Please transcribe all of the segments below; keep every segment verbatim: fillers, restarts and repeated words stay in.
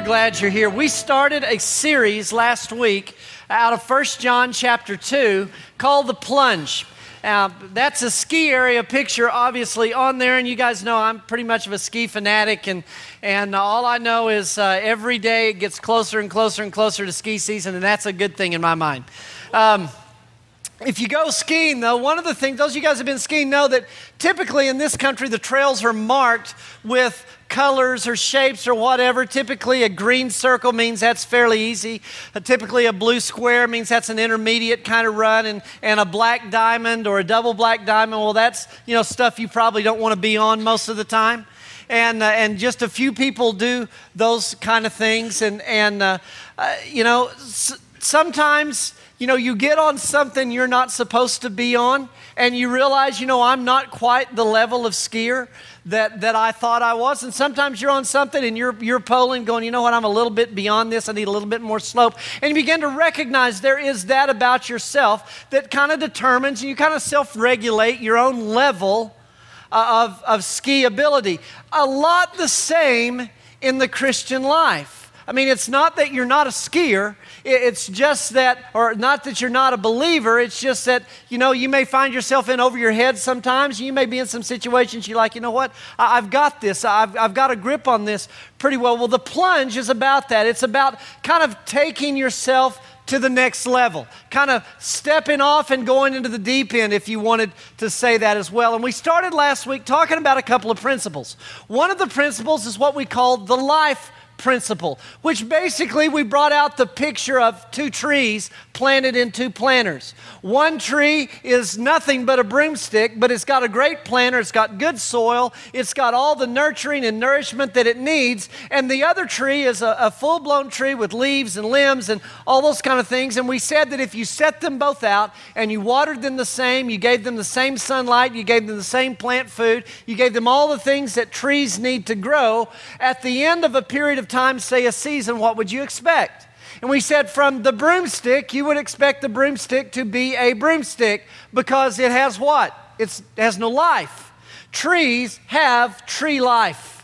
glad you're here. We started a series last week out of First John chapter two called The Plunge. Uh, that's a ski area picture obviously on there, and you guys know I'm pretty much of a ski fanatic, and, and all I know is uh, every day it gets closer and closer and closer to ski season, and that's a good thing in my mind. Um, If you go skiing, though, one of the things, those of you guys who have been skiing know that typically in this country, the trails are marked with colors or shapes or whatever. Typically, a green circle means that's fairly easy. Uh, typically, a blue square means that's an intermediate kind of run, and, and a black diamond or a double black diamond, well, that's, you know, stuff you probably don't want to be on most of the time. And uh, and just a few people do those kind of things, and, and uh, uh, you know, s- sometimes... You know, you get on something you're not supposed to be on, and you realize, you know, I'm not quite the level of skier that, that I thought I was. And sometimes you're on something and you're you're polling, going, you know what, I'm a little bit beyond this. I need a little bit more slope. And you begin to recognize there is that about yourself that kind of determines, and you kind of self-regulate your own level of, of ski ability. A lot the same in the Christian life. I mean, it's not that you're not a skier. It's just that, or not that you're not a believer, it's just that, you know, you may find yourself in over your head sometimes. You may be in some situations you're like, you know what, I've got this. I've, I've got a grip on this pretty well. Well, the plunge is about that. It's about kind of taking yourself to the next level, kind of stepping off and going into the deep end, if you wanted to say that as well. And we started last week talking about a couple of principles. One of the principles is what we call the life principle, which basically we brought out the picture of two trees planted in two planters. One tree is nothing but a broomstick, but it's got a great planter, it's got good soil, it's got all the nurturing and nourishment that it needs, and the other tree is a, a full-blown tree with leaves and limbs and all those kind of things. And we said that if you set them both out and you watered them the same, you gave them the same sunlight, you gave them the same plant food, you gave them all the things that trees need to grow, at the end of a period of time, say a season, what would you expect? And we said from the broomstick, you would expect the broomstick to be a broomstick because it has what? It's, it has no life. Trees have tree life.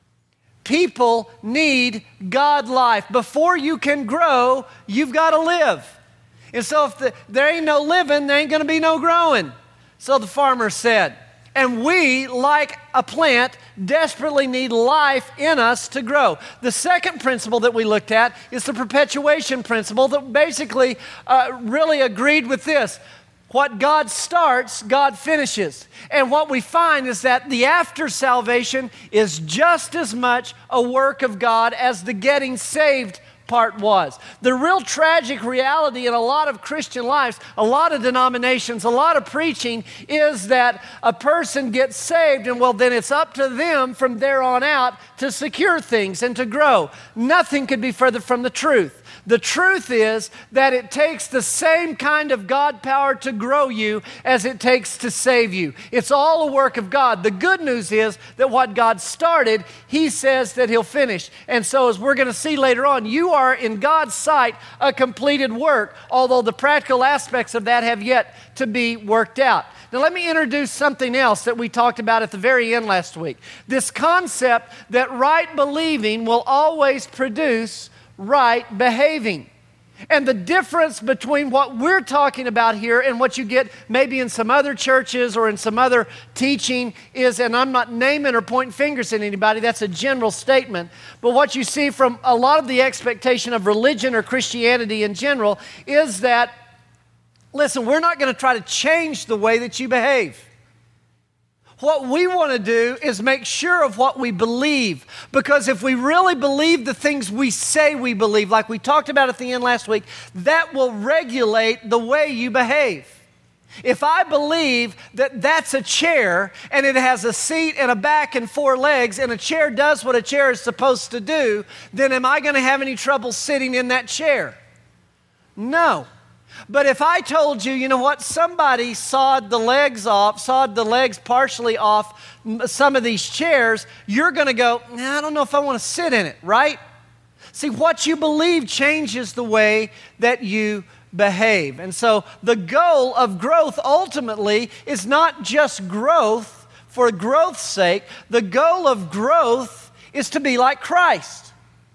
People need God life. Before you can grow, you've got to live. And so if the, there ain't no living, there ain't going to be no growing. So the farmer said. And we, like a plant, desperately need life in us to grow. The second principle that we looked at is the perpetuation principle that basically uh, really agreed with this. What God starts, God finishes. And what we find is that the after salvation is just as much a work of God as the getting saved part was. The real tragic reality in a lot of Christian lives, a lot of denominations, a lot of preaching is that a person gets saved and well then it's up to them from there on out to secure things and to grow. Nothing could be further from the truth. The truth is that it takes the same kind of God power to grow you as it takes to save you. It's all a work of God. The good news is that what God started, He says that He'll finish. And so as we're going to see later on, you are in God's sight a completed work, although the practical aspects of that have yet to be worked out. Now let me introduce something else that we talked about at the very end last week. This concept that right believing will always produce right behaving. And the difference between what we're talking about here and what you get maybe in some other churches or in some other teaching is, and I'm not naming or pointing fingers at anybody, that's a general statement, but what you see from a lot of the expectation of religion or Christianity in general is that, listen, we're not going to try to change the way that you behave. What we want to do is make sure of what we believe, because if we really believe the things we say we believe, like we talked about at the end last week, that will regulate the way you behave. If I believe that that's a chair and it has a seat and a back and four legs and a chair does what a chair is supposed to do, then am I going to have any trouble sitting in that chair? No. But if I told you, you know what, somebody sawed the legs off, sawed the legs partially off some of these chairs, you're going to go, nah, I don't know if I want to sit in it, right? See, what you believe changes the way that you behave. And so the goal of growth ultimately is not just growth for growth's sake. The goal of growth is to be like Christ.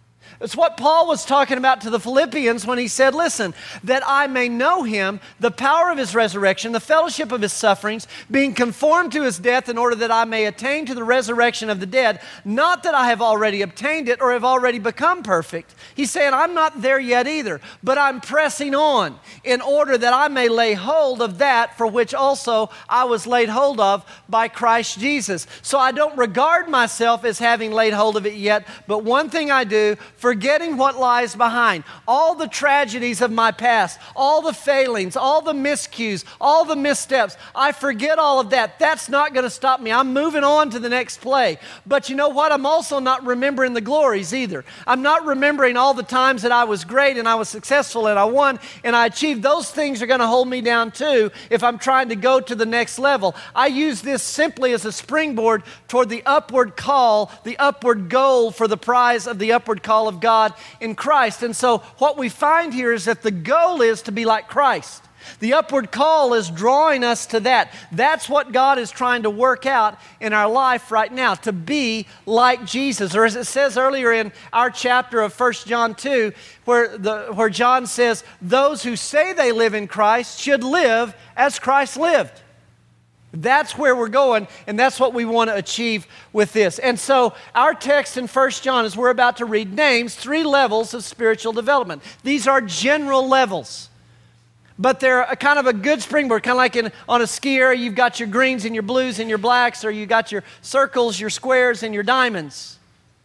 It's what Paul was talking about to the Philippians when he said, listen, that I may know him, the power of his resurrection, the fellowship of his sufferings, being conformed to his death in order that I may attain to the resurrection of the dead. Not that I have already obtained it or have already become perfect. He's saying, I'm not there yet either, but I'm pressing on in order that I may lay hold of that for which also I was laid hold of by Christ Jesus. So I don't regard myself as having laid hold of it yet, but one thing I do, forgetting what lies behind, all the tragedies of my past, all the failings, all the miscues, all the missteps, I forget all of that. That's not going to stop me. I'm moving on to the next play. But you know what? I'm also not remembering the glories either. I'm not remembering all the times that I was great and I was successful and I won and I achieved. Those things are going to hold me down too if I'm trying to go to the next level. I use this simply as a springboard toward the upward call, the upward goal for the prize of the upward call of God in Christ. And so what we find here is that the goal is to be like Christ. The upward call is drawing us to that. That's what God is trying to work out in our life right now, to be like Jesus. Or as it says earlier in our chapter of First John two, where, the, where John says, those who say they live in Christ should live as Christ lived. That's where we're going, and that's what we want to achieve with this. And so our text in First John, as we're about to read, names three levels of spiritual development. These are general levels, but they're a kind of a good springboard, kind of like in, on a ski area, you've got your greens and your blues and your blacks, or you got your circles, your squares, and your diamonds.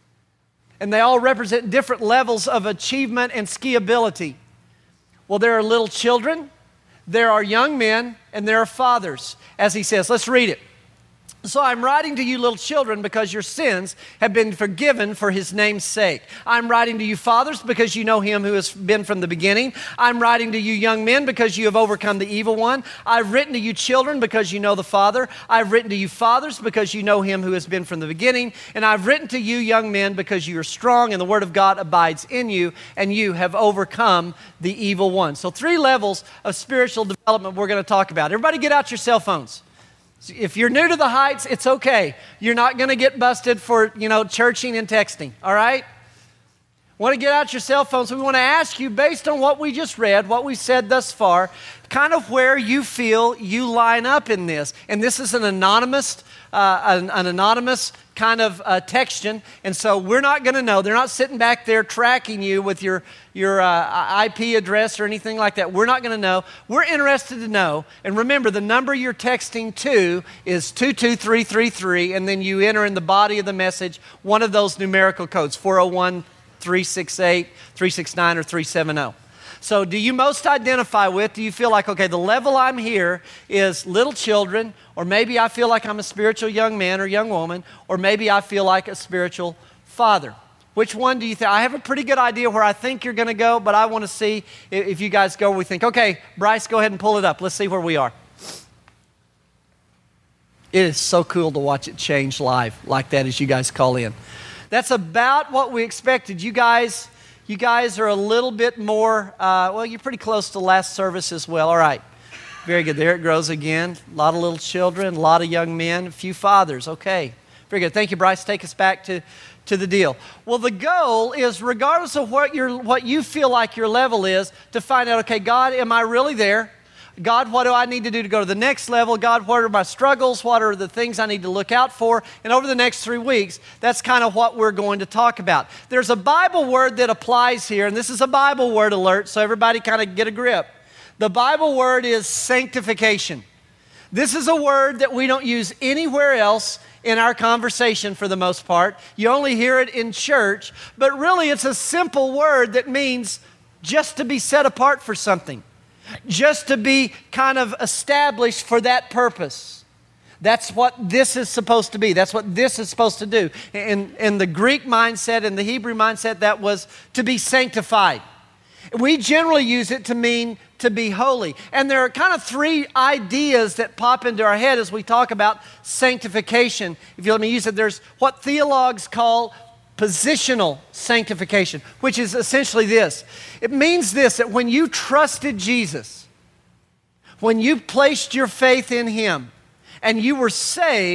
And they all represent different levels of achievement and skiability. Well, there are little children, there are young men, and there are fathers, as he says. Let's read it. So I'm writing to you, little children, because your sins have been forgiven for his name's sake. I'm writing to you, fathers, because you know him who has been from the beginning. I'm writing to you, young men, because you have overcome the evil one. I've written to you, children, because you know the Father. I've written to you, fathers, because you know him who has been from the beginning. And I've written to you, young men, because you are strong and the word of God abides in you, and you have overcome the evil one. So three levels of spiritual development we're going to talk about. Everybody get out your cell phones. If you're new to the Heights, it's okay. You're not going to get busted for, you know, churching and texting, all right? Want to get out your cell phones. So we want to ask you, based on what we just read, what we said thus far, kind of where you feel you line up in this. And this is an anonymous, uh, an, an anonymous kind of uh, texting, and so we're not going to know. They're not sitting back there tracking you with your, your uh, I P address or anything like that. We're not going to know. We're interested to know, and remember, the number you're texting to is two two three three three, and then you enter in the body of the message one of those numerical codes, four oh one, three six eight, three six nine, or three seven oh. So do you most identify with, do you feel like, okay, the level I'm here is little children, or maybe I feel like I'm a spiritual young man or young woman, or maybe I feel like a spiritual father? Which one do you think? I have a pretty good idea where I think you're going to go, but I want to see if you guys go where we think. Okay, Bryce, go ahead and pull it up. Let's see where we are. It is so cool to watch it change live like that as you guys call in. That's about what we expected. You guys... You guys are a little bit more, uh, well, you're pretty close to last service as well. All right. Very good. There it grows again. A lot of little children, a lot of young men, a few fathers. Okay. Very good. Thank you, Bryce. Take us back to, to the deal. Well, the goal is, regardless of what, your, what you feel like your level is, to find out, okay, God, am I really there? God, what do I need to do to go to the next level? God, what are my struggles? What are the things I need to look out for? And over the next three weeks, that's kind of what we're going to talk about. There's a Bible word that applies here, and this is a Bible word alert, so everybody kind of get a grip. The Bible word is sanctification. This is a word that we don't use anywhere else in our conversation for the most part. You only hear it in church, but really it's a simple word that means just to be set apart for something. Just to be kind of established for that purpose. That's what this is supposed to be. That's what this is supposed to do. In, in the Greek mindset, in the Hebrew mindset, that was to be sanctified. We generally use it to mean to be holy. And there are kind of three ideas that pop into our head as we talk about sanctification. If you let me use it, there's what theologues call positional sanctification, which is essentially this. It means this, that when you trusted Jesus, when you placed your faith in Him, and you were saved,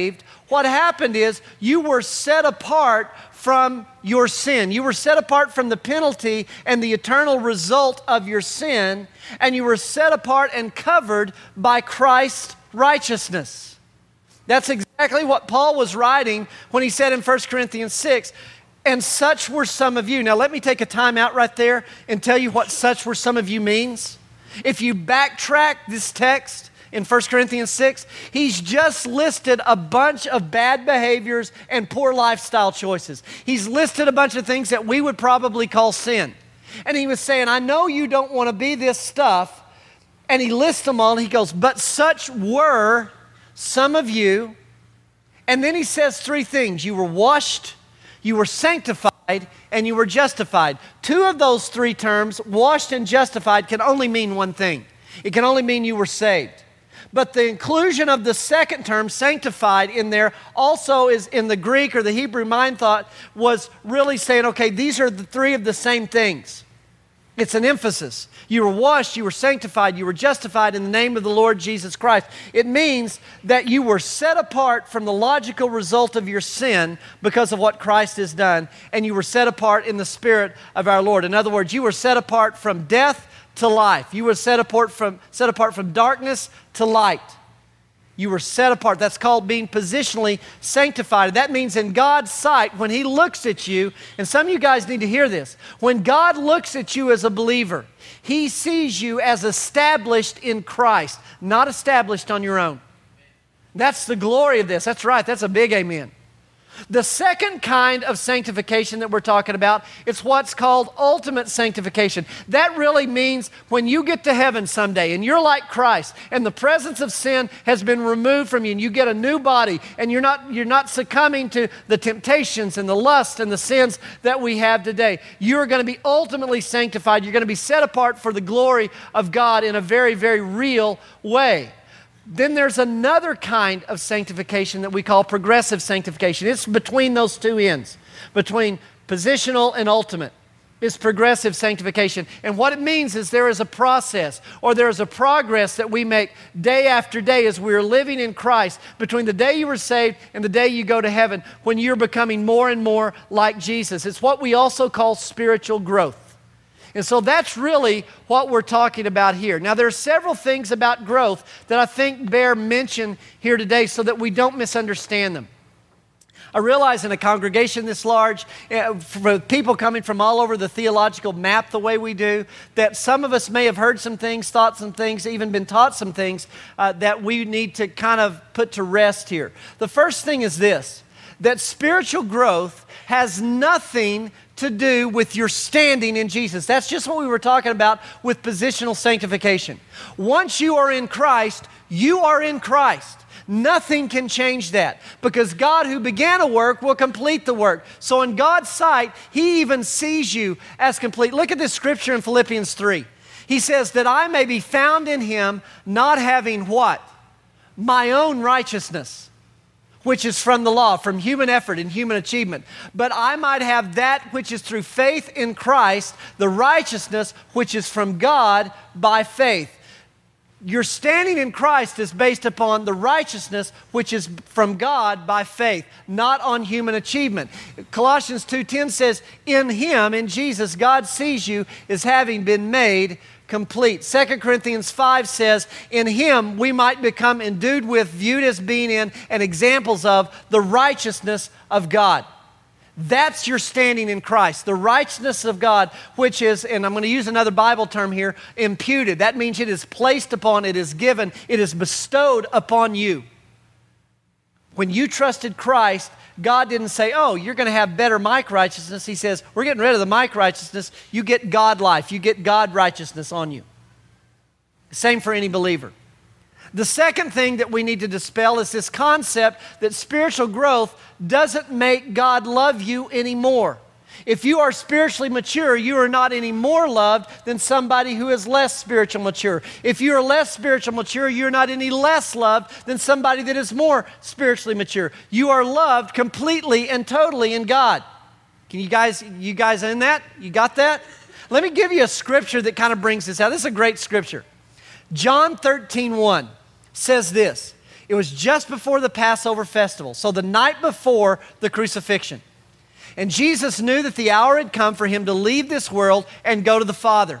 What happened is you were set apart from your sin. You were set apart from the penalty and the eternal result of your sin, and you were set apart and covered by Christ's righteousness. That's exactly what Paul was writing when he said in First Corinthians six, and such were some of you. Now let me take a time out right there and tell you what such were some of you means. If you backtrack this text in First Corinthians six, he's just listed a bunch of bad behaviors and poor lifestyle choices. He's listed a bunch of things that we would probably call sin. And he was saying, I know you don't want to be this stuff. And he lists them all and he goes, but such were some of you. And then he says three things. You were washed, you were sanctified, and you were justified. Two of those three terms, washed and justified, can only mean one thing. It can only mean you were saved. But the inclusion of the second term, sanctified, in there also is in the Greek or the Hebrew mind thought was really saying, okay, these are the three of the same things. It's an emphasis. You were washed, you were sanctified, you were justified in the name of the Lord Jesus Christ. It means that you were set apart from the logical result of your sin because of what Christ has done, and you were set apart in the Spirit of our Lord. In other words, you were set apart from death to life. You were set apart from, set apart from darkness to light. You were set apart. That's called being positionally sanctified. That means in God's sight, when He looks at you, and some of you guys need to hear this, when God looks at you as a believer, He sees you as established in Christ, not established on your own. That's the glory of this. That's right. That's a big amen. The second kind of sanctification that we're talking about, it's what's called ultimate sanctification. That really means when you get to heaven someday and you're like Christ and the presence of sin has been removed from you and you get a new body and you're not, you're not succumbing to the temptations and the lust and the sins that we have today. You're going to be ultimately sanctified. You're going to be set apart for the glory of God in a very, very real way. Then there's another kind of sanctification that we call progressive sanctification. It's between those two ends, between positional and ultimate. It's progressive sanctification. And what it means is there is a process or there is a progress that we make day after day as we are living in Christ between the day you were saved and the day you go to heaven when you're becoming more and more like Jesus. It's what we also call spiritual growth. And so that's really what we're talking about here. Now, there are several things about growth that I think bear mention here today so that we don't misunderstand them. I realize in a congregation this large, uh, for people coming from all over the theological map the way we do, that some of us may have heard some things, thought some things, even been taught some things uh, that we need to kind of put to rest here. The first thing is this, that spiritual growth has nothing to do with your standing in Jesus. That's just what we were talking about with positional sanctification. Once you are in Christ, you are in Christ. Nothing can change that because God who began a work will complete the work. So in God's sight, He even sees you as complete. Look at this scripture in Philippians three. He says that I may be found in Him, not having what? My own righteousness, which is from the law, from human effort and human achievement. But I might have that which is through faith in Christ, the righteousness which is from God by faith. Your standing in Christ is based upon the righteousness which is from God by faith, not on human achievement. Colossians two ten says, in Him, in Jesus, God sees you as having been made complete. Second Corinthians five says, in Him we might become endued with, viewed as being in, and examples of the righteousness of God. That's your standing in Christ, the righteousness of God, which is, and I'm going to use another Bible term here, imputed. That means it is placed upon, it is given, it is bestowed upon you. When you trusted Christ, God didn't say, oh, you're going to have better Mike righteousness. He says, we're getting rid of the Mike righteousness. You get God life. You get God righteousness on you. Same for any believer. The second thing that we need to dispel is this concept that spiritual growth doesn't make God love you anymore. If you are spiritually mature, you are not any more loved than somebody who is less spiritual mature. If you are less spiritual mature, you're not any less loved than somebody that is more spiritually mature. You are loved completely and totally in God. Can you guys, you guys in that? You got that? Let me give you a scripture that kind of brings this out. This is a great scripture. John thirteen one says this. It was just before the Passover festival, so the night before the crucifixion. And Jesus knew that the hour had come for him to leave this world and go to the Father.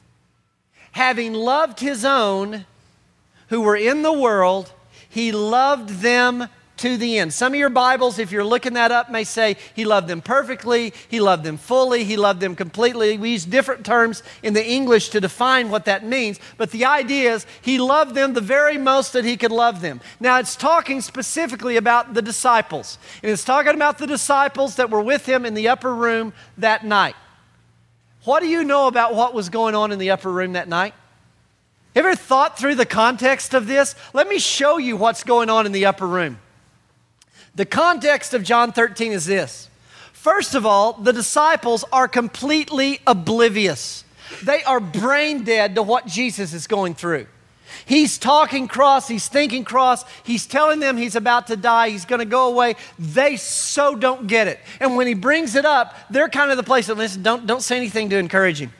Having loved his own who were in the world, he loved them to the end. Some of your Bibles, if you're looking that up, may say he loved them perfectly, he loved them fully, he loved them completely. We use different terms in the English to define what that means, but the idea is he loved them the very most that he could love them. Now it's talking specifically about the disciples, and it's talking about the disciples that were with him in the upper room that night. What do you know about what was going on in the upper room that night? Have you ever thought through the context of this? Let me show you what's going on in the upper room. The context of John thirteen is this. First of all, the disciples are completely oblivious. They are brain dead to what Jesus is going through. He's talking cross, he's thinking cross, he's telling them he's about to die, he's going to go away. They so don't get it. And when he brings it up, they're kind of the place that, listen, don't, don't say anything to encourage him.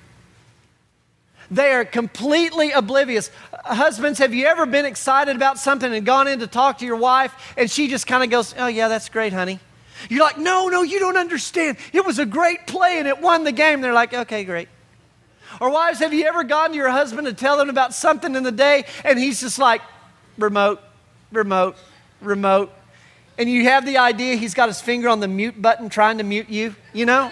They are completely oblivious. Husbands, have you ever been excited about something and gone in to talk to your wife and she just kind of goes, oh yeah, that's great, honey. You're like, no, no, you don't understand. It was a great play and it won the game. They're like, okay, great. Or wives, have you ever gone to your husband to tell them about something in the day and he's just like, remote, remote, remote. And you have the idea he's got his finger on the mute button trying to mute you, you know?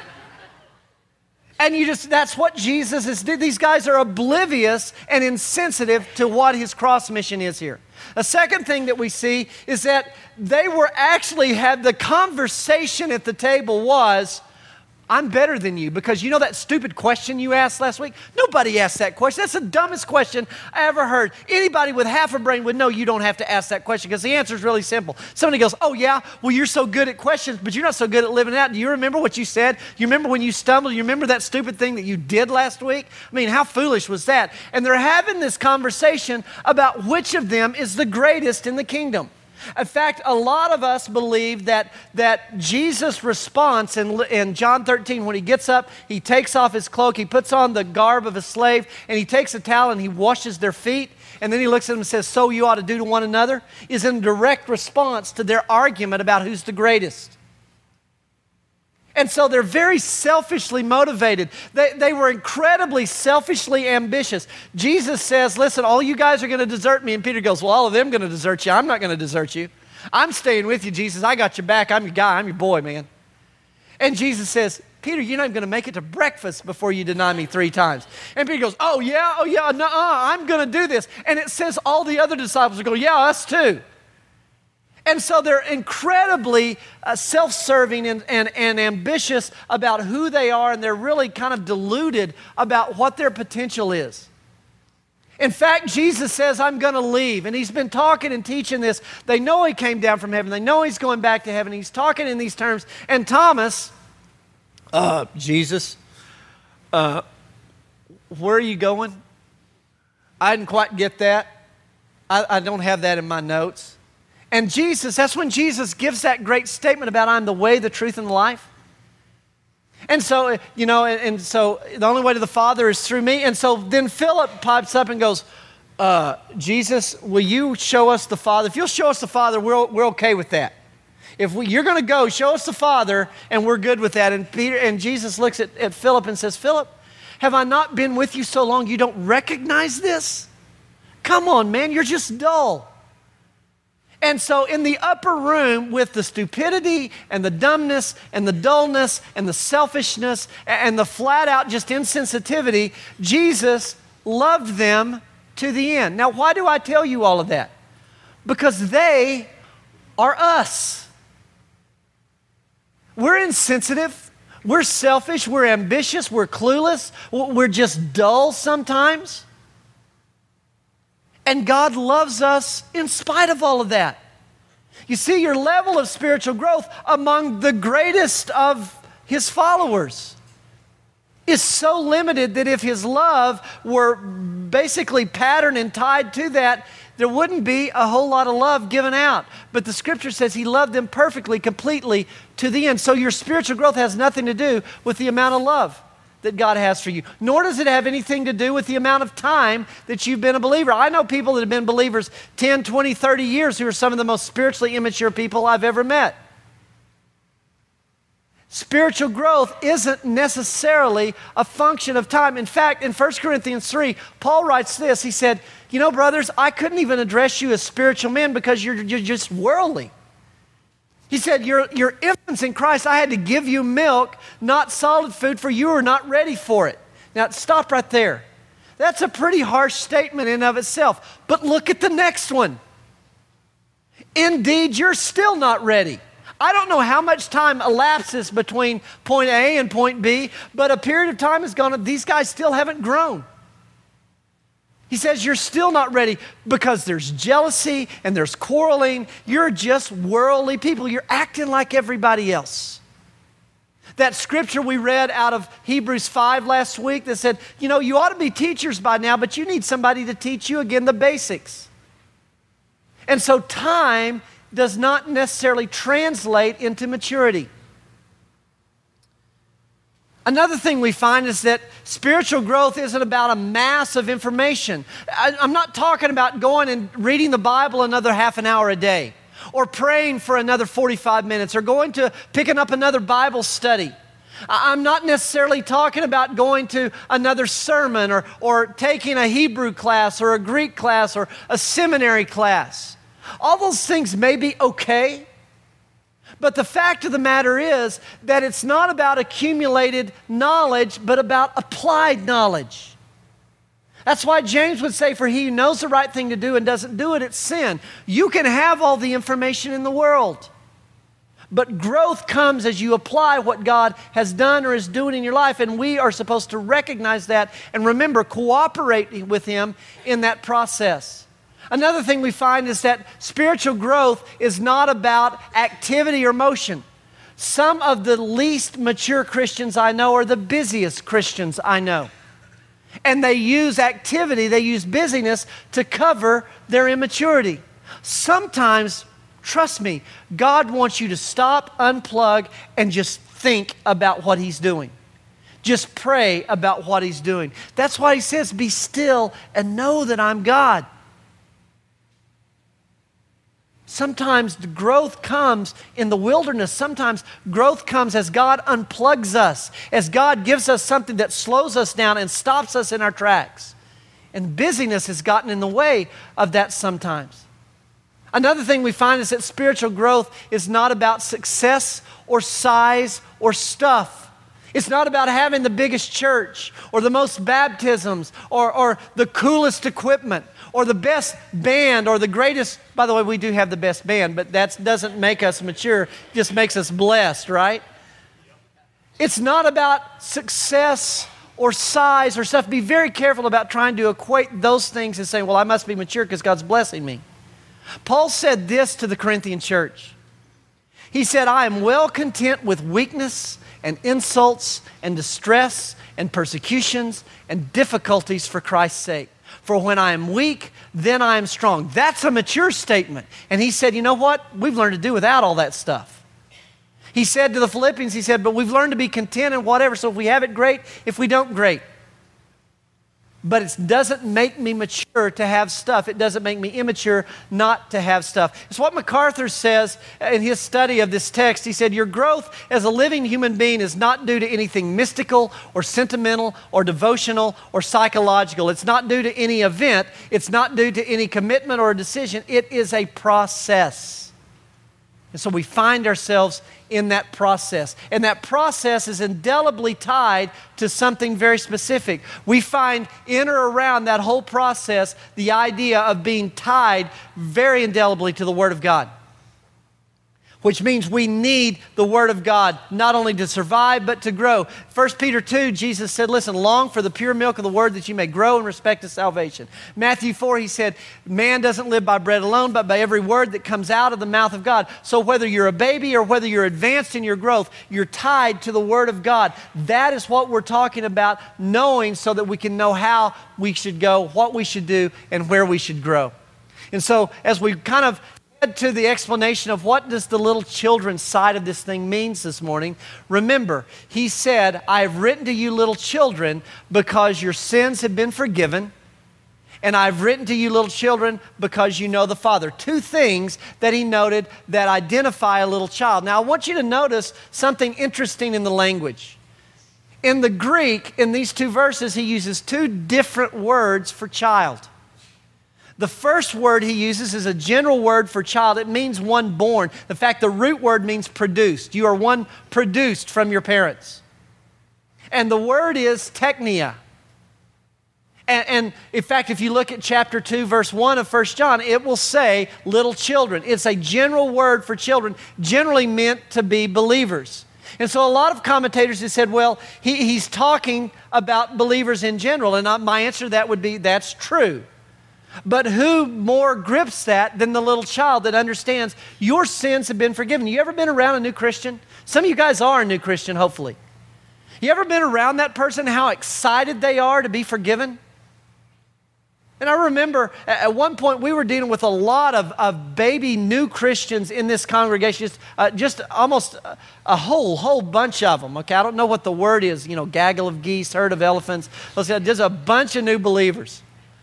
And you just, that's what Jesus is doing. These guys are oblivious and insensitive to what his cross mission is here. A second thing that we see is that they were actually had the conversation at the table was, I'm better than you, because you know that stupid question you asked last week? Nobody asked that question. That's the dumbest question I ever heard. Anybody with half a brain would know you don't have to ask that question because the answer is really simple. Somebody goes, oh yeah, well you're so good at questions, but you're not so good at living it out. Do you remember what you said? You remember when you stumbled? You remember that stupid thing that you did last week? I mean, how foolish was that? And they're having this conversation about which of them is the greatest in the kingdom. In fact, a lot of us believe that, that Jesus' response in, in John thirteen, when he gets up, he takes off his cloak, he puts on the garb of a slave, and he takes a towel and he washes their feet, and then he looks at them and says, so you ought to do to one another, is in direct response to their argument about who's the greatest. And so they're very selfishly motivated. They, they were incredibly selfishly ambitious. Jesus says, listen, all you guys are going to desert me. And Peter goes, well, all of them are going to desert you. I'm not going to desert you. I'm staying with you, Jesus. I got your back. I'm your guy. I'm your boy, man. And Jesus says, Peter, you're not even going to make it to breakfast before you deny me three times. And Peter goes, oh, yeah, oh, yeah, no, I'm going to do this. And it says all the other disciples are going, yeah, us too. And so they're incredibly uh, self-serving and, and, and ambitious about who they are, and they're really kind of deluded about what their potential is. In fact, Jesus says, I'm going to leave. And he's been talking and teaching this. They know he came down from heaven. They know he's going back to heaven. He's talking in these terms. And Thomas, uh, Jesus, uh, where are you going? I didn't quite get that. I, I don't have that in my notes. And Jesus, that's when Jesus gives that great statement about I'm the way, the truth, and the life. And so, you know, and, and so the only way to the Father is through me. And so then Philip pipes up and goes, uh, Jesus, will you show us the Father? If you'll show us the Father, we're, we're okay with that. If we, you're going to go, show us the Father, and we're good with that. And Peter and Jesus looks at, at Philip and says, Philip, have I not been with you so long you don't recognize this? Come on, man, you're just dull. And so in the upper room with the stupidity and the dumbness and the dullness and the selfishness and the flat out just insensitivity, Jesus loved them to the end. Now, why do I tell you all of that? Because they are us. We're insensitive. We're selfish. We're ambitious. We're clueless. We're just dull sometimes. And God loves us in spite of all of that. You see, your level of spiritual growth among the greatest of his followers is so limited that if his love were basically patterned and tied to that, there wouldn't be a whole lot of love given out. But the scripture says he loved them perfectly, completely to the end. So your spiritual growth has nothing to do with the amount of love that God has for you. Nor does it have anything to do with the amount of time that you've been a believer. I know people that have been believers ten, twenty, thirty years who are some of the most spiritually immature people I've ever met. Spiritual growth isn't necessarily a function of time. In fact, in First Corinthians three, Paul writes this. He said, you know, brothers, I couldn't even address you as spiritual men because you're, you're just worldly. He said, you're, you're infants in Christ. I had to give you milk, not solid food, for you are not ready for it. Now, stop right there. That's a pretty harsh statement in and of itself. But look at the next one. Indeed, you're still not ready. I don't know how much time elapses between point A and point B, but a period of time has gone. These guys still haven't grown. He says you're still not ready because there's jealousy and there's quarreling. You're just worldly people. You're acting like everybody else. That scripture we read out of Hebrews five last week that said, you know, you ought to be teachers by now, but you need somebody to teach you again the basics. And so time does not necessarily translate into maturity. Another thing we find is that spiritual growth isn't about a mass of information. I, I'm not talking about going and reading the Bible another half an hour a day, or praying for another forty-five minutes, or going to picking up another Bible study. I'm not necessarily talking about going to another sermon, or, or taking a Hebrew class, or a Greek class, or a seminary class. All those things may be okay, but the fact of the matter is that it's not about accumulated knowledge, but about applied knowledge. That's why James would say, for he who knows the right thing to do and doesn't do it, it's sin. You can have all the information in the world, but growth comes as you apply what God has done or is doing in your life, and we are supposed to recognize that and remember, cooperate with Him in that process. Another thing we find is that spiritual growth is not about activity or motion. Some of the least mature Christians I know are the busiest Christians I know. And they use activity, they use busyness to cover their immaturity. Sometimes, trust me, God wants you to stop, unplug, and just think about what He's doing. Just pray about what He's doing. That's why He says, be still and know that I'm God. Sometimes the growth comes in the wilderness. Sometimes growth comes as God unplugs us, as God gives us something that slows us down and stops us in our tracks. And busyness has gotten in the way of that sometimes. Another thing we find is that spiritual growth is not about success or size or stuff. It's not about having the biggest church or the most baptisms or, or the coolest equipment or the best band or the greatest. By the way, we do have the best band, but that doesn't make us mature. It just makes us blessed, right? It's not about success or size or stuff. Be very careful about trying to equate those things and saying, well, I must be mature because God's blessing me. Paul said this to the Corinthian church. He said, I am well content with weakness and insults and distress and persecutions and difficulties for Christ's sake. For when I am weak, then I am strong. That's a mature statement. And he said, you know what? We've learned to do without all that stuff. He said to the Philippians, he said, but we've learned to be content in whatever. So if we have it, great. If we don't, great. But it doesn't make me mature to have stuff. It doesn't make me immature not to have stuff. It's what MacArthur says in his study of this text. He said, your growth as a living human being is not due to anything mystical or sentimental or devotional or psychological. It's not due to any event. It's not due to any commitment or decision. It is a process. And so we find ourselves in that process. And that process is indelibly tied to something very specific. We find in or around that whole process the idea of being tied very indelibly to the Word of God. Which means we need the Word of God not only to survive but to grow. First Peter two, Jesus said, listen, long for the pure milk of the Word that you may grow in respect to salvation. Matthew four, he said, man doesn't live by bread alone, but by every word that comes out of the mouth of God. So whether you're a baby or whether you're advanced in your growth, you're tied to the Word of God. That is what we're talking about, knowing so that we can know how we should go, what we should do, and where we should grow. And so as we kind of to the explanation of what does the little children side of this thing means this morning, remember, he said, I have written to you little children because your sins have been forgiven, and I've written to you little children because you know the Father. Two things that he noted that identify a little child. Now, I want you to notice something interesting in the language. In the Greek, in these two verses, he uses two different words for child. The first word he uses is a general word for child. It means one born. In fact, the root word means produced. You are one produced from your parents. And the word is teknia. And, and in fact, if you look at chapter two, verse one of First John, it will say little children. It's a general word for children, generally meant to be believers. And so a lot of commentators have said, well, he, he's talking about believers in general. And my answer to that would be, that's true. But who more grips that than the little child that understands your sins have been forgiven? You ever been around a new Christian? Some of you guys are a new Christian, hopefully. You ever been around that person, how excited they are to be forgiven? And I remember at one point we were dealing with a lot of, of baby new Christians in this congregation, just, uh, just almost a, a whole, whole bunch of them. Okay, I don't know what the word is, you know, gaggle of geese, herd of elephants. There's a bunch of new believers.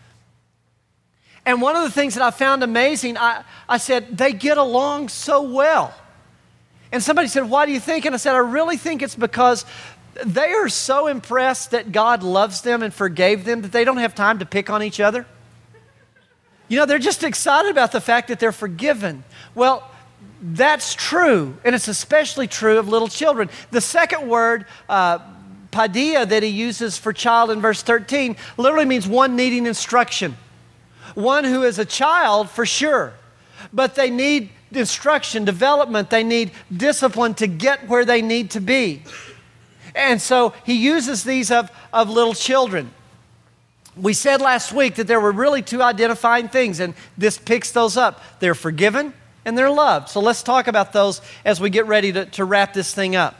And one of the things that I found amazing, I, I said, they get along so well. And somebody said, why do you think? And I said, I really think it's because they are so impressed that God loves them and forgave them that they don't have time to pick on each other. You know, they're just excited about the fact that they're forgiven. Well, that's true, and it's especially true of little children. The second word, uh, paideia, that he uses for child in verse thirteen, literally means one needing instruction. One who is a child for sure, but they need instruction, development, they need discipline to get where they need to be. And so he uses these of, of little children. We said last week that there were really two identifying things, and this picks those up. They're forgiven and they're loved. So let's talk about those as we get ready to, to wrap this thing up.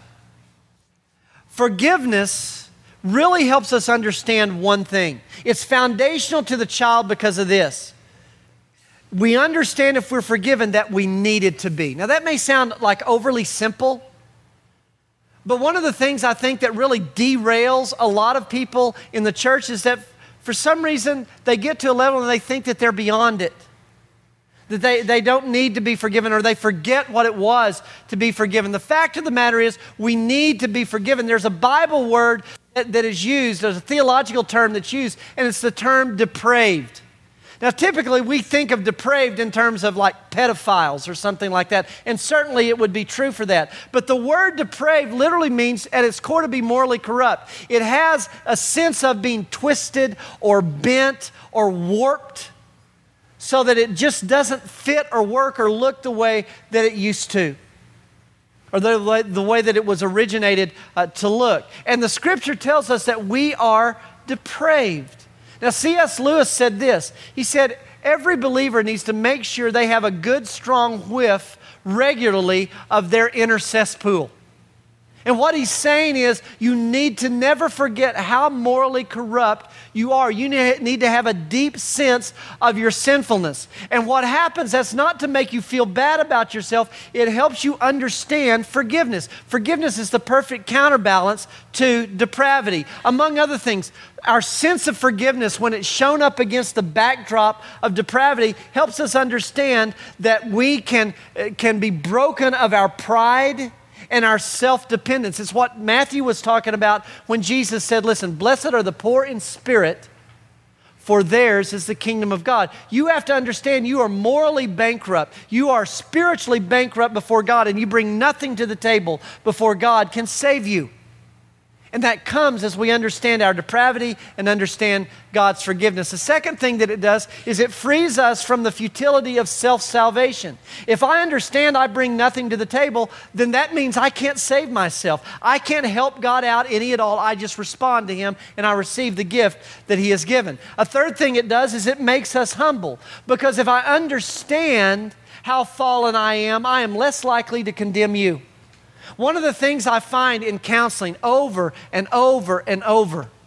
Forgiveness really helps us understand one thing. It's foundational to the child because of this. We understand if we're forgiven that we needed to be. Now that may sound like overly simple, but one of the things I think that really derails a lot of people in the church is that for some reason they get to a level and they think that they're beyond it. That they, they don't need to be forgiven, or they forget what it was to be forgiven. The fact of the matter is we need to be forgiven. There's a Bible word that, that is used, there's a theological term that's used, and it's the term depraved. Now, typically, we think of depraved in terms of like pedophiles or something like that, and certainly it would be true for that. But the word depraved literally means at its core to be morally corrupt. It has a sense of being twisted or bent or warped so that it just doesn't fit or work or look the way that it used to, or the way, the way that it was originated uh, to look. And the scripture tells us that we are depraved. Now, C S Lewis said this. He said, every believer needs to make sure they have a good, strong whiff regularly of their inner cesspool. And what he's saying is you need to never forget how morally corrupt you are. You need to have a deep sense of your sinfulness. And what happens, that's not to make you feel bad about yourself. It helps you understand forgiveness. Forgiveness is the perfect counterbalance to depravity. Among other things, our sense of forgiveness, when it's shown up against the backdrop of depravity, helps us understand that we can, can be broken of our pride and our self-dependence. It's what Matthew was talking about when Jesus said, listen, blessed are the poor in spirit, for theirs is the kingdom of God. You have to understand you are morally bankrupt. You are spiritually bankrupt before God, and you bring nothing to the table before God can save you. And that comes as we understand our depravity and understand God's forgiveness. The second thing that it does is it frees us from the futility of self-salvation. If I understand I bring nothing to the table, then that means I can't save myself. I can't help God out any at all. I just respond to Him and I receive the gift that He has given. A third thing it does is it makes us humble. Because if I understand how fallen I am, I am less likely to condemn you. One of the things I find in counseling over and over and over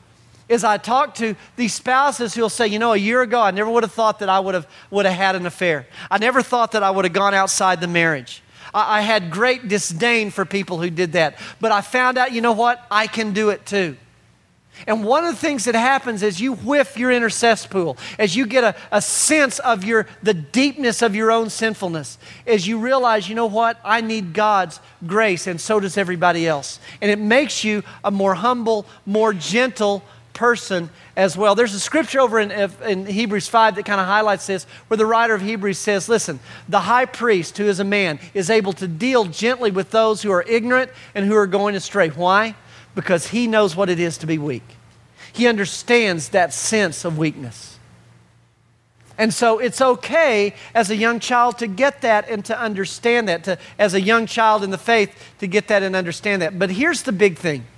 is I talk to these spouses who'll say, you know, a year ago, I never would have thought that I would have, would have had an affair. I never thought that I would have gone outside the marriage. I, I had great disdain for people who did that. But I found out, you know what? I can do it too. And one of the things that happens as you whiff your inner cesspool, as you get a, a sense of your the deepness of your own sinfulness, is you realize, you know what? I need God's grace, and so does everybody else. And it makes you a more humble, more gentle person as well. There's a scripture over in, in Hebrews five that kind of highlights this, where the writer of Hebrews says, listen, the high priest, who is a man, is able to deal gently with those who are ignorant and who are going astray. Why? Because he knows what it is to be weak. He understands that sense of weakness. And so it's okay as a young child to get that and to understand that, to, as a young child in the faith to get that and understand that. But here's the big thing.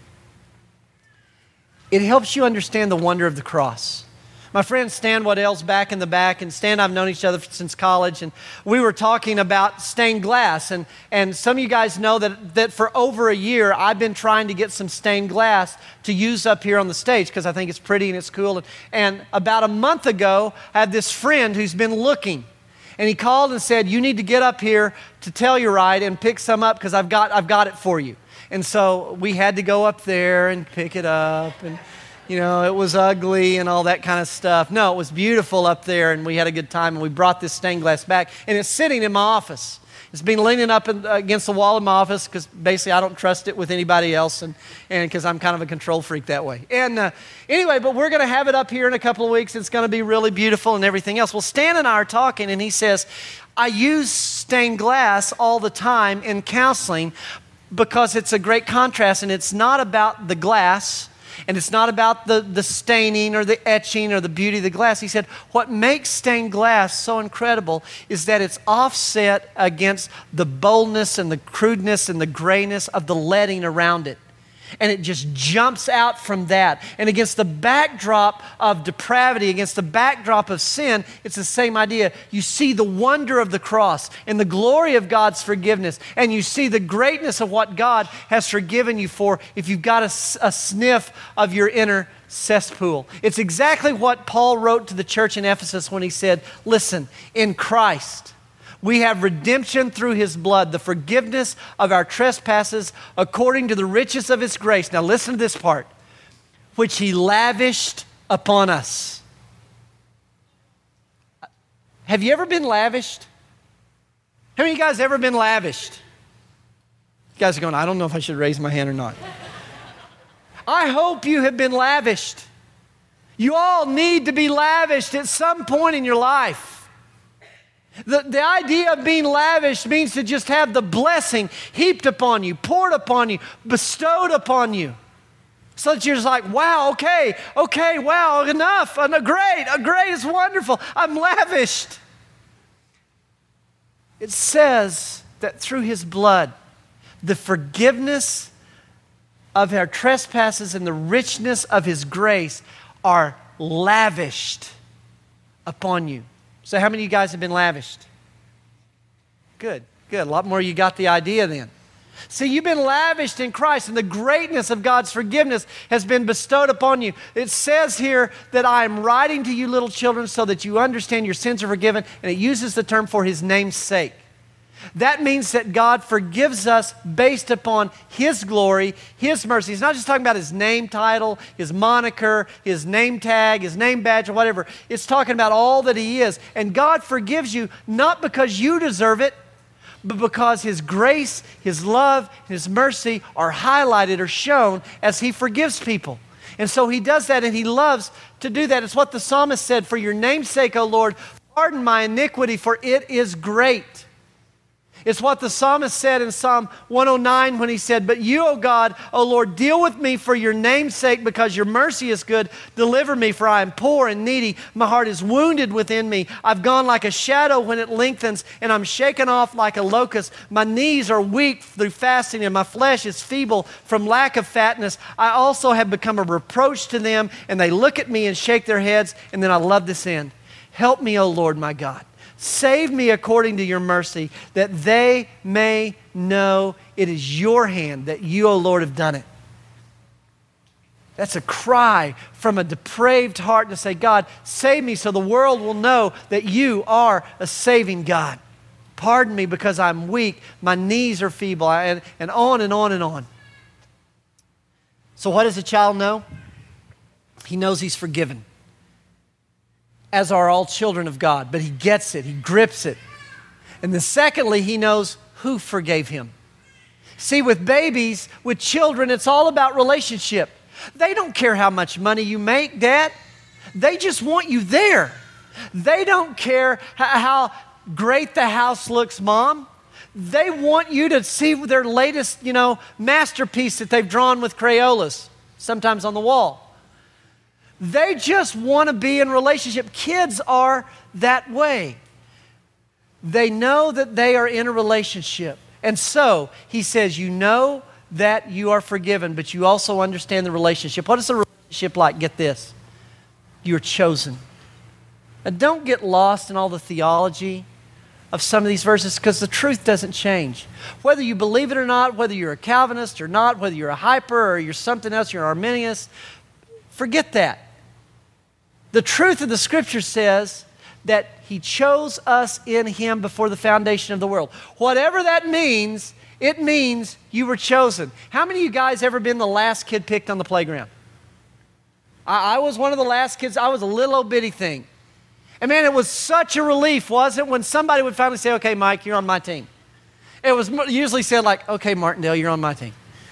It helps you understand the wonder of the cross. My friend Stan Waddell's back in the back, and Stan and I have known each other since college, and we were talking about stained glass, and, and some of you guys know that, that for over a year, I've been trying to get some stained glass to use up here on the stage because I think it's pretty and it's cool. And, and about a month ago, I had this friend who's been looking, and he called and said, you need to get up here to Telluride and pick some up because I've got, I've got it for you. And so we had to go up there and pick it up, and you know, it was ugly and all that kind of stuff. No, it was beautiful up there, and we had a good time, and we brought this stained glass back, and it's sitting in my office. It's been leaning up in, against the wall in my office because basically I don't trust it with anybody else, and and because I'm kind of a control freak that way. And uh, anyway, but we're going to have it up here in a couple of weeks. It's going to be really beautiful and everything else. Well, Stan and I are talking, and he says, I use stained glass all the time in counseling because it's a great contrast, and it's not about the glass, and it's not about the, the staining or the etching or the beauty of the glass. He said, what makes stained glass so incredible is that it's offset against the boldness and the crudeness and the grayness of the leading around it. And it just jumps out from that. And against the backdrop of depravity, against the backdrop of sin, it's the same idea. You see the wonder of the cross and the glory of God's forgiveness. And you see the greatness of what God has forgiven you for if you've got a, a sniff of your inner cesspool. It's exactly what Paul wrote to the church in Ephesus when he said, listen, in Christ, we have redemption through His blood, the forgiveness of our trespasses according to the riches of His grace. Now listen to this part, which He lavished upon us. Have you ever been lavished? How many of you guys ever been lavished? You guys are going, I don't know if I should raise my hand or not. I hope you have been lavished. You all need to be lavished at some point in your life. The, the idea of being lavished means to just have the blessing heaped upon you, poured upon you, bestowed upon you. So that you're just like, wow, okay, okay, wow, enough, uh, great, uh, great, it's wonderful, I'm lavished. It says that through His blood, the forgiveness of our trespasses and the richness of His grace are lavished upon you. So how many of you guys have been lavished? Good, good. A lot more of you got the idea then. See, you've been lavished in Christ, and the greatness of God's forgiveness has been bestowed upon you. It says here that I am writing to you, little children, so that you understand your sins are forgiven, and it uses the term for His name's sake. That means that God forgives us based upon His glory, His mercy. He's not just talking about His name title, His moniker, His name tag, His name badge, or whatever. It's talking about all that He is. And God forgives you not because you deserve it, but because His grace, His love, His mercy are highlighted or shown as He forgives people. And so He does that, and He loves to do that. It's what the psalmist said, for your name's sake, O Lord, pardon my iniquity, for it is great. It's what the psalmist said in Psalm one oh nine when he said, but you, O God, O Lord, deal with me for your name's sake because your mercy is good. Deliver me, for I am poor and needy. My heart is wounded within me. I've gone like a shadow when it lengthens, and I'm shaken off like a locust. My knees are weak through fasting, and my flesh is feeble from lack of fatness. I also have become a reproach to them, and they look at me and shake their heads. And then I love this end. Help me, O Lord, my God. Save me according to your mercy, that they may know it is your hand, that you, O Lord, have done it. That's a cry from a depraved heart to say, God, save me so the world will know that you are a saving God. Pardon me because I'm weak, my knees are feeble, and, and on and on and on. So what does a child know? He knows he's forgiven, as are all children of God, but he gets it, he grips it. And then secondly, he knows who forgave him. See, with babies, with children, it's all about relationship. They don't care how much money you make, Dad. They just want you there. They don't care how great the house looks, Mom. They want you to see their latest, you know, masterpiece that they've drawn with Crayolas, sometimes on the wall. They just want to be in relationship. Kids are that way. They know that they are in a relationship. And so, he says, you know that you are forgiven, but you also understand the relationship. What is a relationship like? Get this. You're chosen. Now, don't get lost in all the theology of some of these verses, because the truth doesn't change. Whether you believe it or not, whether you're a Calvinist or not, whether you're a hyper or you're something else, you're an Arminius, forget that. The truth of the Scripture says that he chose us in him before the foundation of the world. Whatever that means, it means you were chosen. How many of you guys ever been the last kid picked on the playground? I, I was one of the last kids. I was a little old bitty thing. And man, it was such a relief, wasn't it, when somebody would finally say, okay, Mike, you're on my team. It was usually said like, okay, Martindale, you're on my team.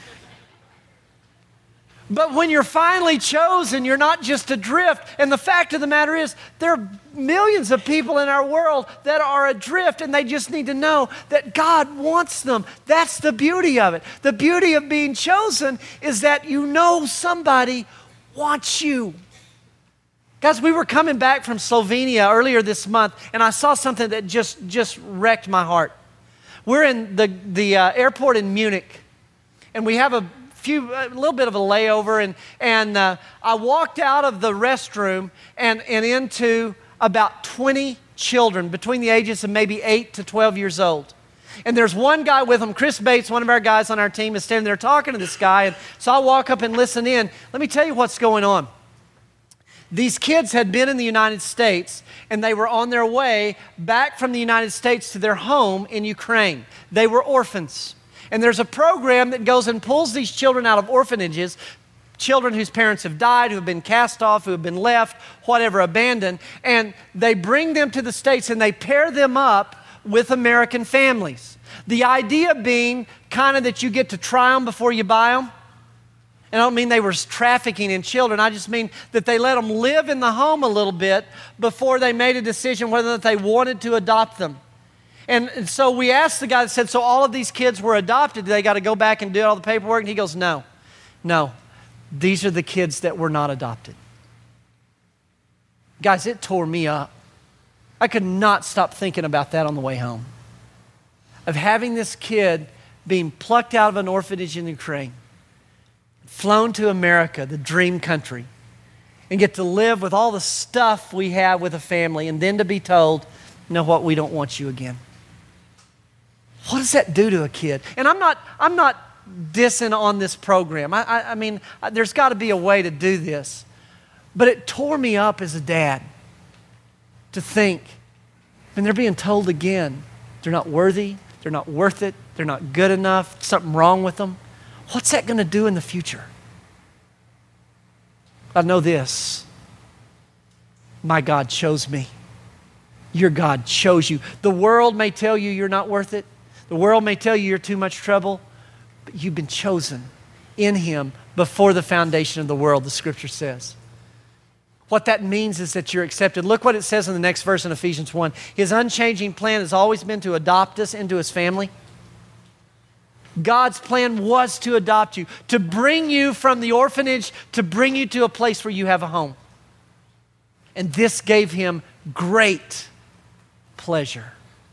But when you're finally chosen, you're not just adrift. And the fact of the matter is, there are millions of people in our world that are adrift, and they just need to know that God wants them. That's the beauty of it. The beauty of being chosen is that you know somebody wants you. Guys, we were coming back from Slovenia earlier this month, and I saw something that just, just wrecked my heart. We're in the, the uh, airport in Munich, and we have a Few, a little bit of a layover, and, and uh, I walked out of the restroom and, and into about twenty children between the ages of maybe eight to twelve years old. And there's one guy with them, Chris Bates, one of our guys on our team, is standing there talking to this guy. And so I walk up and listen in. Let me tell you what's going on. These kids had been in the United States, and they were on their way back from the United States to their home in Ukraine. They were orphans. And there's a program that goes and pulls these children out of orphanages, children whose parents have died, who have been cast off, who have been left, whatever, abandoned, and they bring them to the States and they pair them up with American families. The idea being kind of that you get to try them before you buy them. And I don't mean they were trafficking in children. I just mean that they let them live in the home a little bit before they made a decision whether they wanted to adopt them. And so we asked the guy that said, so all of these kids were adopted. They got to go back and do all the paperwork? And he goes, no, no. These are the kids that were not adopted. Guys, it tore me up. I could not stop thinking about that on the way home. Of having this kid being plucked out of an orphanage in Ukraine, flown to America, the dream country, and get to live with all the stuff we have with a family, and then to be told, you know what, we don't want you again. What does that do to a kid? And I'm not, I'm not dissing on this program. I, I, I mean, there's got to be a way to do this. But it tore me up as a dad to think, and they're being told again, they're not worthy, they're not worth it, they're not good enough, something wrong with them. What's that going to do in the future? I know this. My God chose me. Your God chose you. The world may tell you you're not worth it. The world may tell you you're too much trouble, but you've been chosen in him before the foundation of the world, the Scripture says. What that means is that you're accepted. Look what it says in the next verse in Ephesians one. His unchanging plan has always been to adopt us into his family. God's plan was to adopt you, to bring you from the orphanage, to bring you to a place where you have a home. And this gave him great pleasure.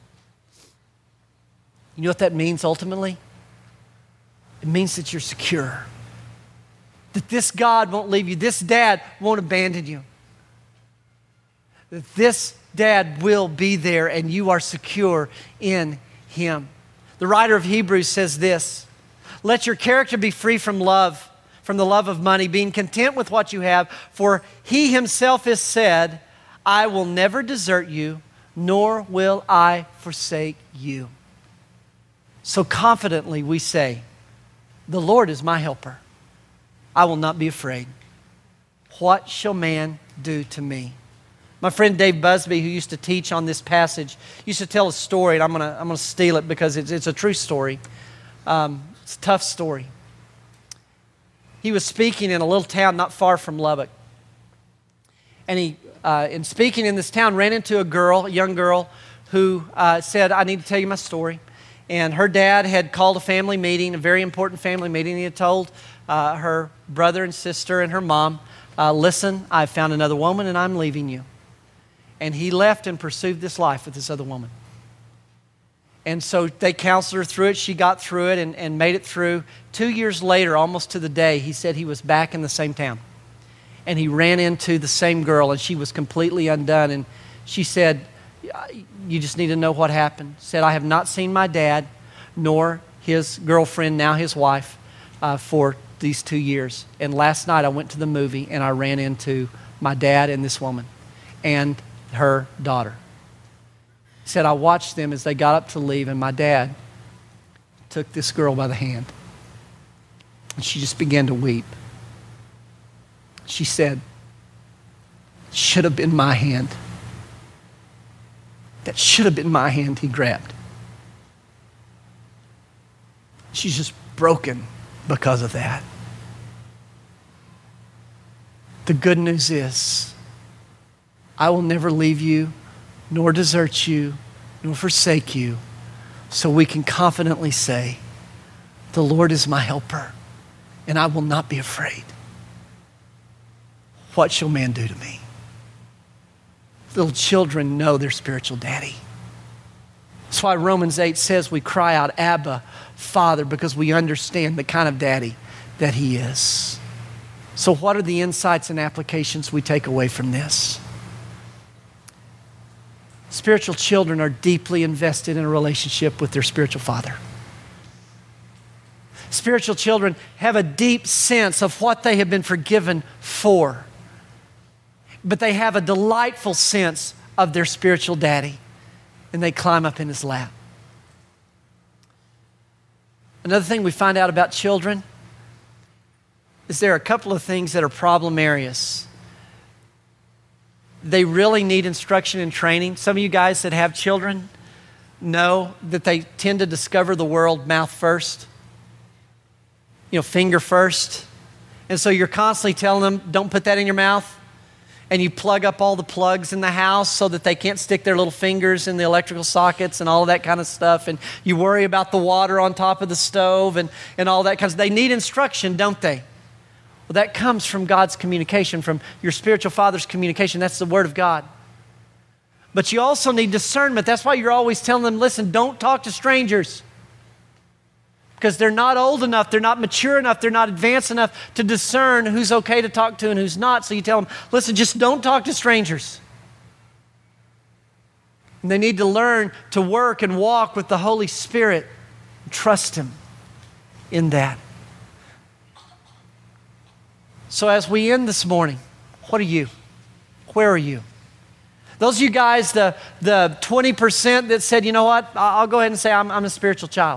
You know what that means ultimately? It means that you're secure. That this God won't leave you. This dad won't abandon you. That this dad will be there and you are secure in him. The writer of Hebrews says this, let your character be free from love, from the love of money, being content with what you have, for he himself has said, I will never desert you, nor will I forsake you. So confidently we say, the Lord is my helper. I will not be afraid. What shall man do to me? My friend Dave Busby, who used to teach on this passage, used to tell a story, and I'm going to I'm gonna steal it because it's, it's a true story. Um, it's a tough story. He was speaking in a little town not far from Lubbock. And he, uh, in speaking in this town, ran into a girl, a young girl, who uh, said, I need to tell you my story. And her dad had called a family meeting, a very important family meeting. He had told uh, her brother and sister and her mom, uh, listen, I've found another woman and I'm leaving you. And he left and pursued this life with this other woman. And so they counseled her through it. She got through it and, and made it through. Two years later, almost to the day, he said he was back in the same town. And he ran into the same girl, and she was completely undone. And she said, you just need to know what happened. Said, I have not seen my dad, nor his girlfriend, now his wife, uh, for these two years. And last night I went to the movie, and I ran into my dad and this woman and her daughter. He said, I watched them as they got up to leave, and my dad took this girl by the hand. And she just began to weep. She said, should have been my hand. That should have been my hand he grabbed. She's just broken because of that. The good news is, I will never leave you, nor desert you, nor forsake you. So we can confidently say, the Lord is my helper, and I will not be afraid. What shall man do to me? Little children know their spiritual daddy. That's why Romans eight says we cry out, Abba, Father, because we understand the kind of daddy that he is. So what are the insights and applications we take away from this? Spiritual children are deeply invested in a relationship with their spiritual father. Spiritual children have a deep sense of what they have been forgiven for. But they have a delightful sense of their spiritual daddy, and they climb up in his lap. Another thing we find out about children is there are a couple of things that are problem areas. They really need instruction and training. Some of you guys that have children know that they tend to discover the world mouth first, you know, finger first. And so you're constantly telling them, don't put that in your mouth. And you plug up all the plugs in the house so that they can't stick their little fingers in the electrical sockets and all of that kind of stuff. And you worry about the water on top of the stove and, and all that kind of stuff. They need instruction, don't they? Well, that comes from God's communication, from your spiritual father's communication. That's the Word of God. But you also need discernment. That's why you're always telling them, listen, don't talk to strangers. Because they're not old enough, they're not mature enough, they're not advanced enough to discern who's okay to talk to and who's not. So you tell them, listen, just don't talk to strangers. And they need to learn to work and walk with the Holy Spirit. Trust Him in that. So as we end this morning, what are you? Where are you? Those of you guys, the, the twenty percent that said, you know what, I'll go ahead and say I'm, I'm a spiritual child.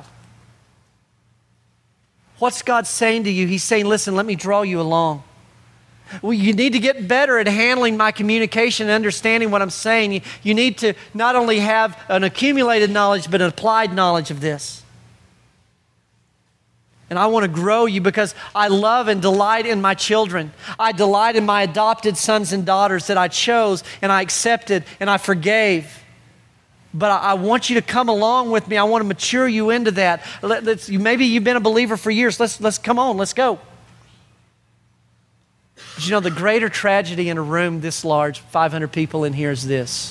What's God saying to you? He's saying, listen, let me draw you along. Well, you need to get better at handling my communication and understanding what I'm saying. You, you need to not only have an accumulated knowledge, but an applied knowledge of this. And I want to grow you because I love and delight in my children. I delight in my adopted sons and daughters that I chose and I accepted and I forgave. But I want you to come along with me. I want to mature you into that. Let, let's, maybe you've been a believer for years. Let's, let's come on, let's go. But you know, the greater tragedy in a room this large, five hundred people in here, is this.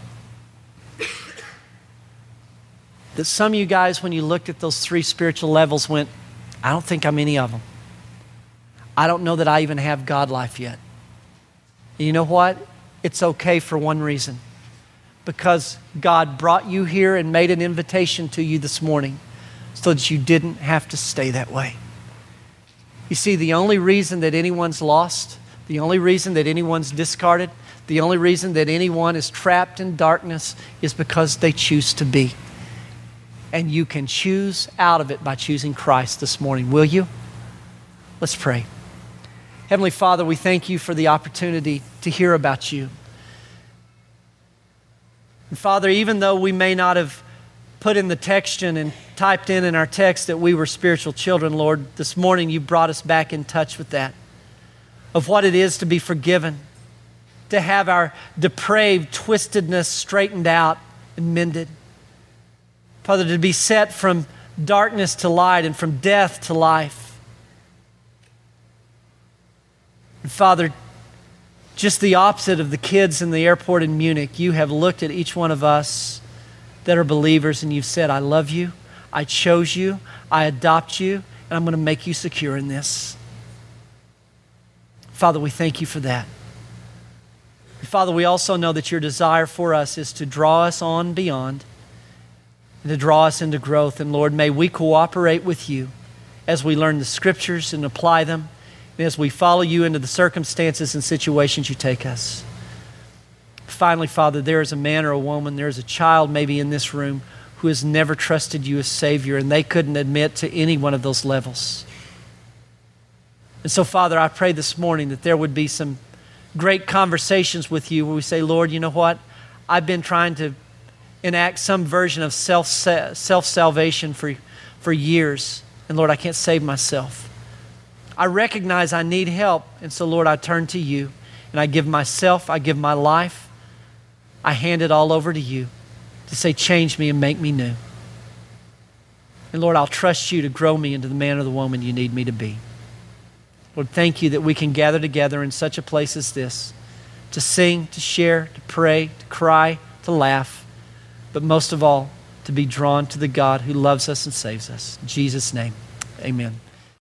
That some of you guys, when you looked at those three spiritual levels, went, I don't think I'm any of them. I don't know that I even have God life yet. And you know what? It's okay for one reason. Because God brought you here and made an invitation to you this morning so that you didn't have to stay that way. You see, the only reason that anyone's lost, the only reason that anyone's discarded, the only reason that anyone is trapped in darkness is because they choose to be. And you can choose out of it by choosing Christ this morning. Will you? Let's pray. Heavenly Father, we thank you for the opportunity to hear about you. And Father, even though we may not have put in the text and typed in in our text that we were spiritual children, Lord, this morning you brought us back in touch with that, of what it is to be forgiven, to have our depraved twistedness straightened out and mended. Father, to be set from darkness to light and from death to life. And Father, just the opposite of the kids in the airport in Munich, you have looked at each one of us that are believers and you've said, I love you, I chose you, I adopt you, and I'm going to make you secure in this. Father, we thank you for that. And Father, we also know that your desire for us is to draw us on beyond and to draw us into growth. And Lord, may we cooperate with you as we learn the scriptures and apply them, and as we follow you into the circumstances and situations you take us. Finally, Father, there is a man or a woman, there is a child maybe in this room who has never trusted you as Savior, and they couldn't admit to any one of those levels. And so, Father, I pray this morning that there would be some great conversations with you where we say, Lord, you know what? I've been trying to enact some version of self, self-salvation for, for years, and Lord, I can't save myself. I recognize I need help, and so, Lord, I turn to you, and I give myself, I give my life, I hand it all over to you to say, change me and make me new. And Lord, I'll trust you to grow me into the man or the woman you need me to be. Lord, thank you that we can gather together in such a place as this to sing, to share, to pray, to cry, to laugh, but most of all, to be drawn to the God who loves us and saves us. In Jesus' name, amen.